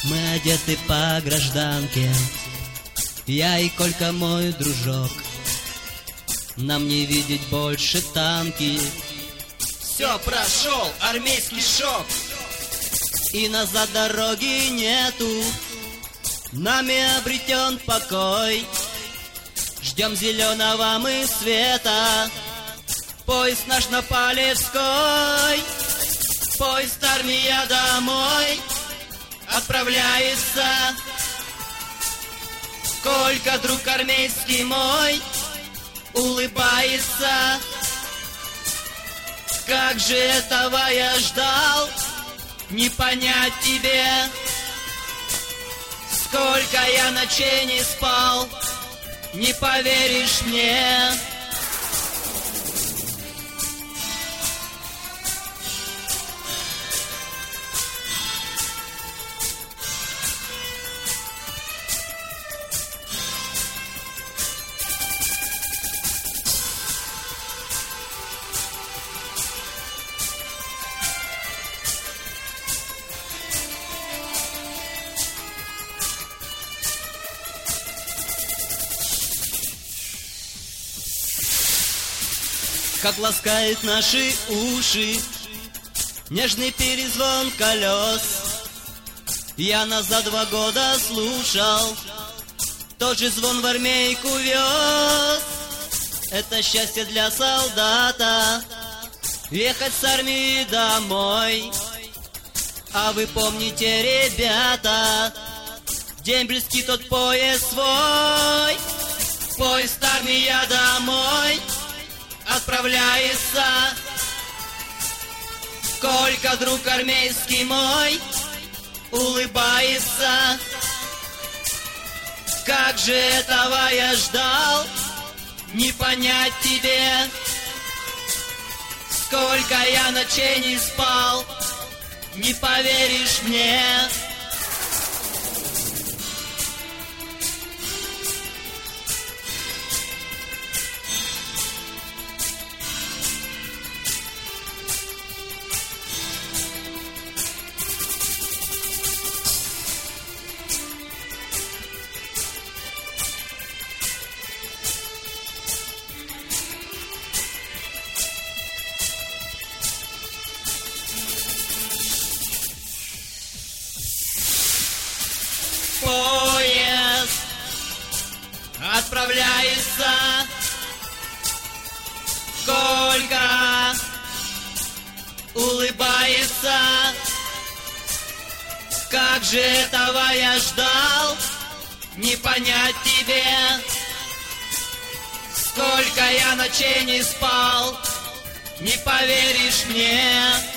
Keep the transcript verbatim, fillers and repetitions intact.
Мы одеты по гражданке, я и Колька мой дружок. Нам не видеть больше танки. Все, прошел армейский шок. И назад дороги нету, нами обретен покой. Ждем зеленого мы света, поезд наш на Полевской. Поезд армия домой отправляется. Колька, друг армейский мой, улыбается. Как же этого я ждал, не понять тебе. Сколько я ночей не спал, не поверишь мне. Как ласкает наши уши нежный перезвон колес. Я назад два года слушал, тот же звон в армейку вез. Это счастье для солдата, ехать с армии домой. А вы помните, ребята, день близкий тот поезд свой. Поезд армия домой отправляется. Колька, друг армейский мой, улыбается. Как же этого я ждал, не понять тебе. Сколько я ночей не спал, не поверишь мне. Поезд отправляется. Колька улыбается. Как же этого я ждал, не понять тебе. Сколько я ночей не спал, не поверишь мне.